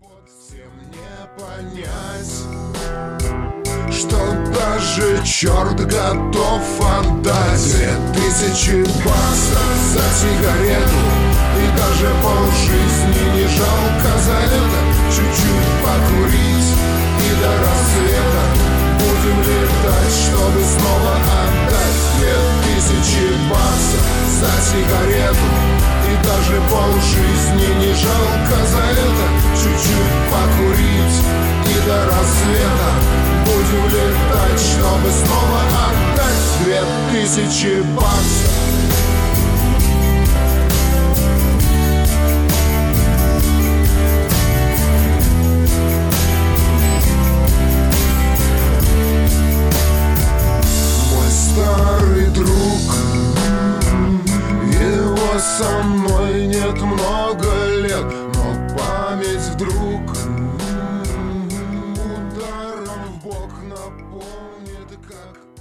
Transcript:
Всем не понять, что даже черт готов отдать 2000 баксов за сигарету, и даже полжизни не жалко за это. Чуть-чуть покурить и до рассвета будем летать, чтобы снова отдать 2000 баксов за сигарету, и даже полжизни не жалко за это. Чуть-чуть покурить и до рассвета будем летать, чтобы снова отдать 2000 баксов. Мой старый друг, его со мной нет много лет, но память вдруг ударом в бок напомнит, как